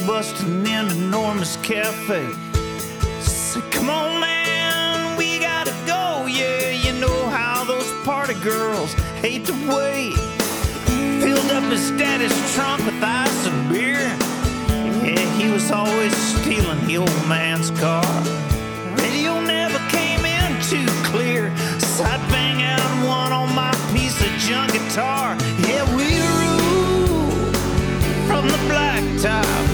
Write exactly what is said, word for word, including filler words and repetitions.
busting in enormous cafe. Said, come on, man, we gotta go. Yeah, you know how those party girls hate to wait. Filled up his daddy's trunk with ice and beer. Yeah, he was always stealing the old man's car. Radio never came in too clear, so I'd bang out one on my piece of junk guitar. Yeah, we rule from the blacktop